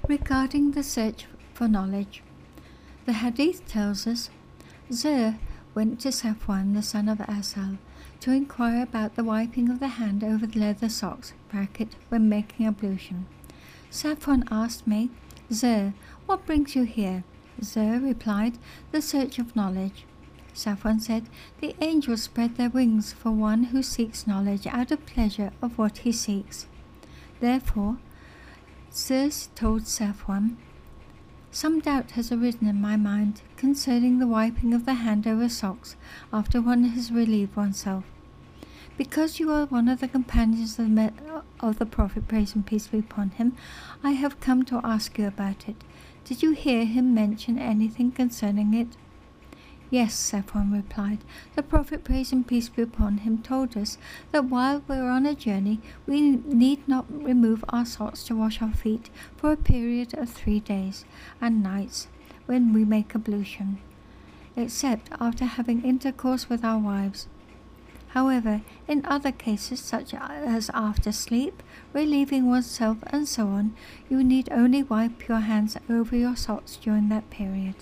Regarding the search for knowledge, the Hadith tells us, Zer went to Safwan, the son of Asal, to inquire about the wiping of the hand over the leather socks, when making ablution. Safwan asked me, Zer, what brings you here? Zer replied, the search of knowledge. Safwan said, the angels spread their wings for one who seeks knowledge out of pleasure of what he seeks. Therefore, Zer told Safwan, some doubt has arisen in my mind concerning the wiping of the hand over socks after one has relieved oneself. Because you are one of the companions of the Prophet, praise and peace be upon him, I have come to ask you about it. Did you hear him mention anything concerning it? Yes, Safwan replied. The Prophet, praise and peace be upon him, told us that while we are on a journey, we need not remove our socks to wash our feet for a period of 3 days and nights when we make ablution, except after having intercourse with our wives. However, in other cases, such as after sleep, relieving oneself, and so on, you need only wipe your hands over your socks during that period.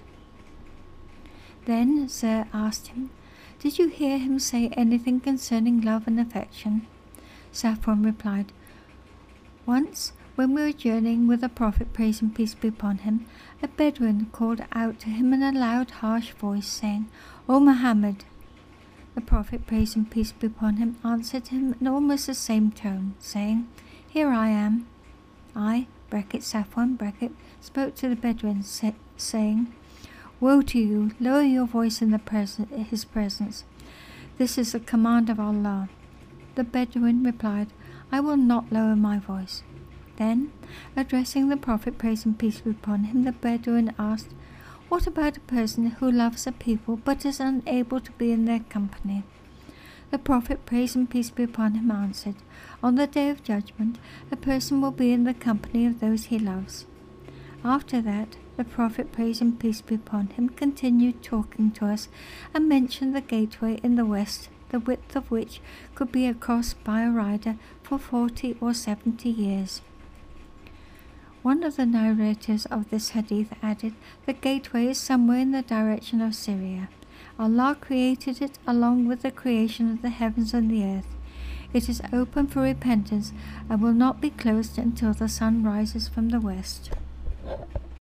Then Zer asked him, did you hear him say anything concerning love and affection? Safwan replied, once, when we were journeying with the Prophet, praise and peace be upon him, a Bedouin called out to him in a loud, harsh voice, saying, O Muhammad! The Prophet, praise and peace be upon him, answered him in almost the same tone, saying, here I am. I, Safwan, spoke to the Bedouin, saying, woe to you, lower your voice in his presence. This is the command of Allah. The Bedouin replied, I will not lower my voice. Then, addressing the Prophet, praise and peace be upon him, the Bedouin asked, what about a person who loves a people but is unable to be in their company? The Prophet, praise and peace be upon him, answered, on the Day of Judgment, a person will be in the company of those he loves. After that, the Prophet, praise and peace be upon him, continued talking to us and mentioned the gateway in the west, the width of which could be crossed by a rider for 40 or 70 years. One of the narrators of this hadith added, the gateway is somewhere in the direction of Syria. Allah created it along with the creation of the heavens and the earth. It is open for repentance and will not be closed until the sun rises from the west.